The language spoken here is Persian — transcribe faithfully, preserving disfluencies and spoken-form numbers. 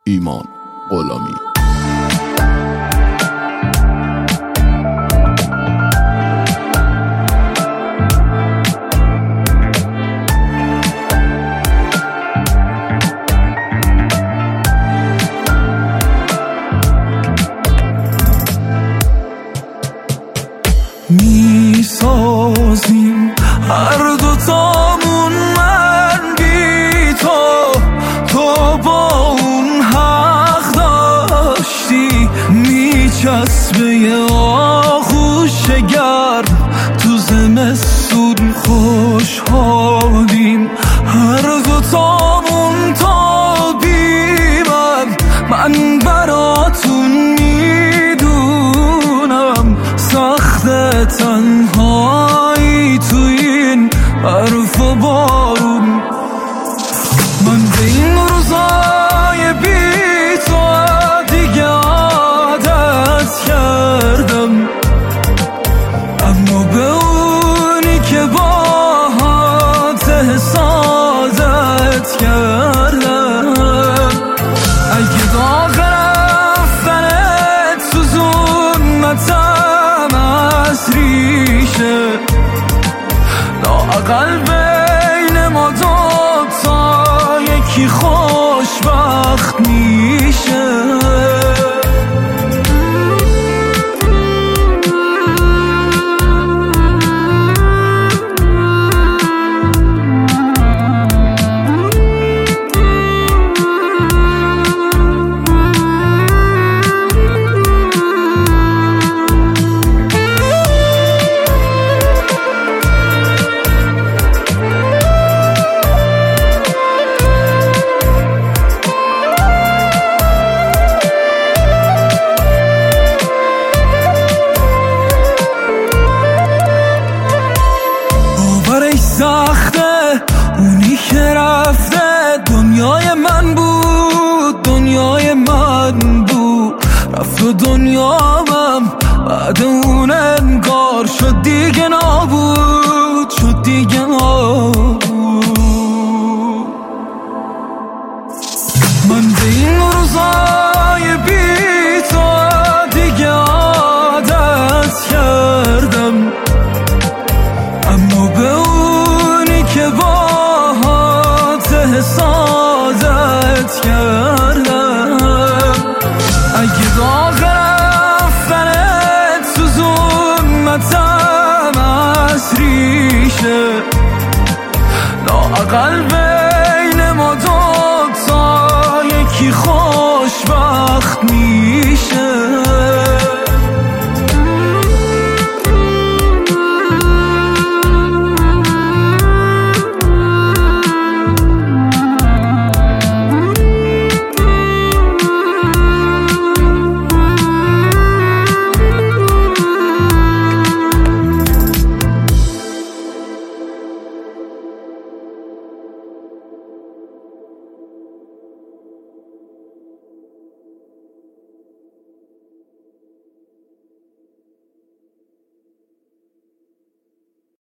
ایمان غلامی. می سازیم هر دوتامون من بی تو، تو با اون حق داشتی. می چسبه یه آغوش گرم تو زمستون خوشحالیم. هر دوتامون تا بی من من براتون میدونم سخت تنهایی تو این برف و بارون. من به این روزای بی تو دیگه عادت کردم، اما به اونی که باهات حسادت کردم. اگه داغ رفتنت سوزوندتم از ریشه، لااقل بین ما دوتا یکی خوشبخت میشه. سخته اونی که رفته دنیای من بود، دنیای من بود. رفت و دنیامم بعد اون انگار شد دیگه نابود، شد دیگه نابود. من به این روزای بی تو دیگه عادت کردم، اما به اونی که باهات حسادت کردم. اگه داغ رفتنت سوزوندتم از ریشه، لااقل بین ما دوتا یکی خود